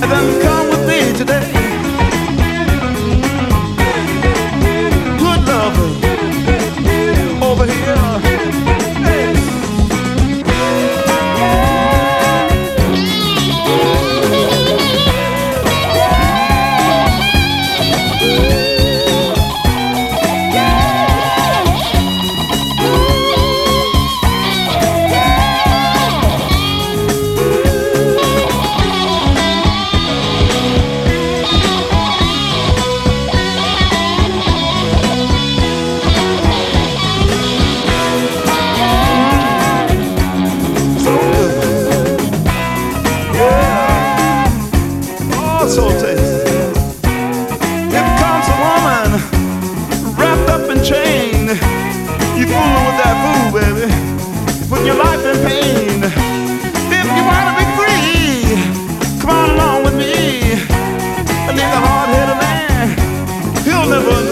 Then come with me today. Good loving over here. Hey. So tasty. Here comes a woman wrapped up in chain. You fooling with that fool, baby. You're putting your life in pain. If you want to be free, come on along with me. I need a hard-headed man. He'll never